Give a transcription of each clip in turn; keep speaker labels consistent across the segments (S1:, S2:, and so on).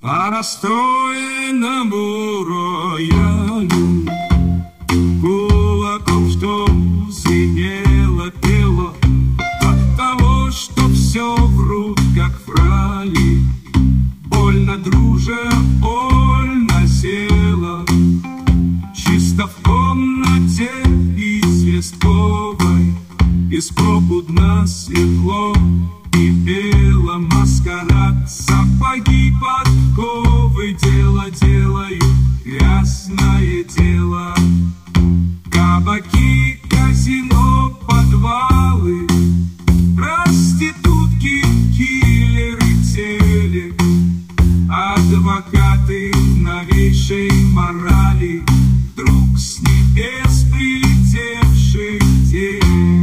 S1: По расстроенному роялю кулаком, что звенело, пело от того, что все врут, как врали. Больно, друже, больно села, чисто в комнате известковой, беспробудно светло и бело. Маскарад, сапоги, подковы, дело делают, грязное дело. Кабаки, казино, подвалы, проститутки, киллеры, телек, адвокаты новейшей морали, вдруг с небес прилетевших день.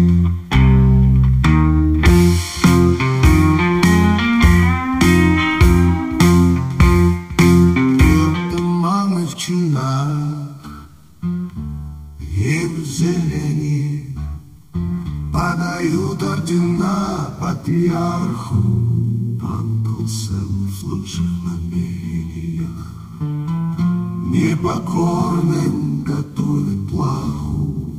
S2: И в зелени подают ордена патриарху. Он был цел в лучших намерениях, непокорным готовит плаху.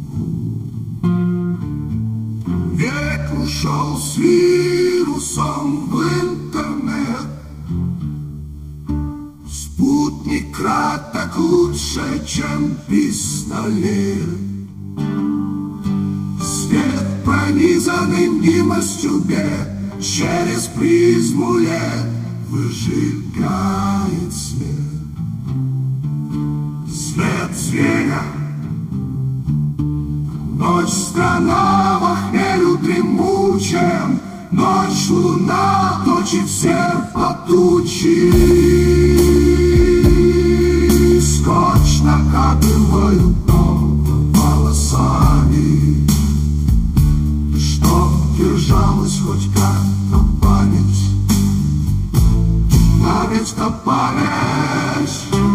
S2: Век ушел с вирусом в интернет, спутник краток лучше, чем пистолет. Свет, пронизанный мнимостью бед, через призму лет выжигает свет. Свет зверя, ночь страна во хмелю дремучем, ночь луна точит серп потучий. Скотч накатывают волосами, чтоб держалась хоть как-то память, память-то память.